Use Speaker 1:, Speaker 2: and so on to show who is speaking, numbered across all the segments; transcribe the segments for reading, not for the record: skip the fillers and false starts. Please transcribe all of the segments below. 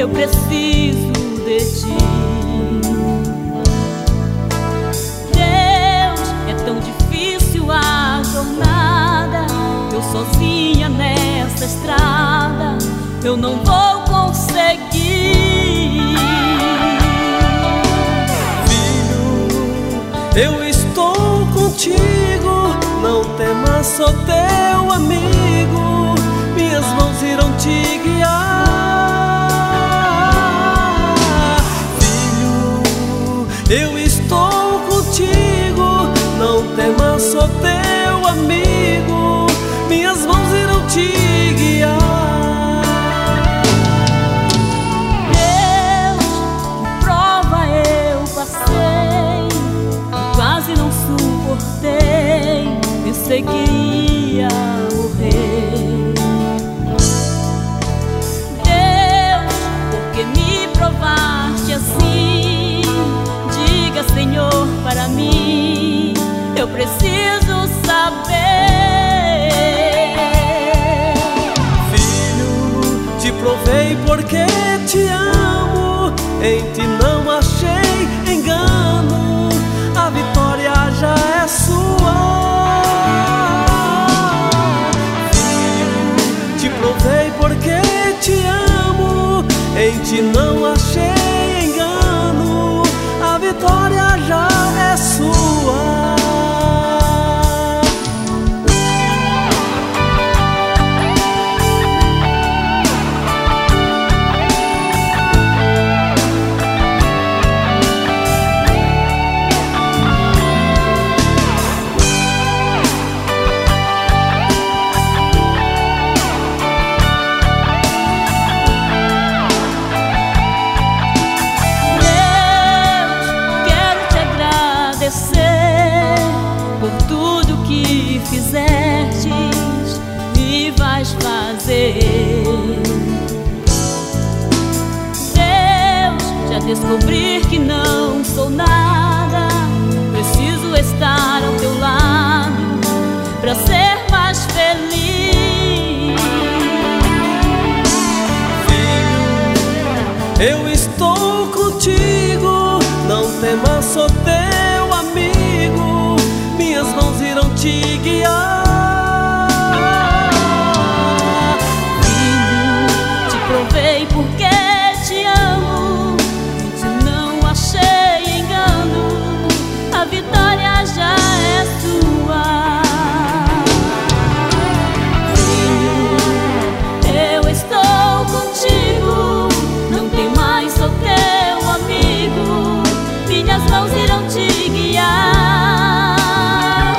Speaker 1: eu preciso de ti. Deus, é tão difícil a jornada, eu sozinha nessa estrada, eu não vou conseguir.
Speaker 2: Eu estou contigo, não temas, sou teu amigo, minhas mãos irão te guiar. Filho, eu estou contigo, não temas, sou teu amigo, minhas mãos irão te guiar.
Speaker 1: Deus, que prova eu passei, quase não suportei, pensei que ia morrer. Deus, por que me provaste assim? Diga, Senhor, para mim, eu preciso saber.
Speaker 2: Filho, te provei porque te amo, em ti não achei engano, a vitória já é sua. Filho, te provei porque te amo, em ti não achei engano, a vitória já é sua.
Speaker 1: Por tudo que fizestes e vais fazer. Deus, já descobri que não sou nada, preciso estar ao teu lado pra ser mais feliz.
Speaker 2: Filho, eu estou contigo, não temas, sou teu amigo, minhas mãos irão te guiar.
Speaker 1: Filho, te provei porque te amo, em ti não achei engano, a vitória já é sua. Filho, eu estou contigo, não tem mais, sou teu amigo, minhas mãos irão te guiar.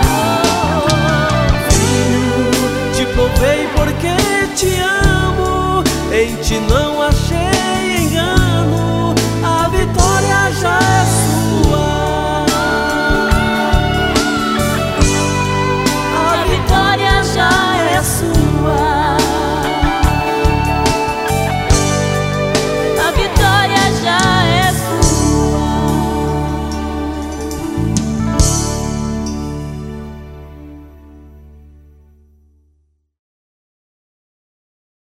Speaker 2: Filho, te provei porque te amo, em ti não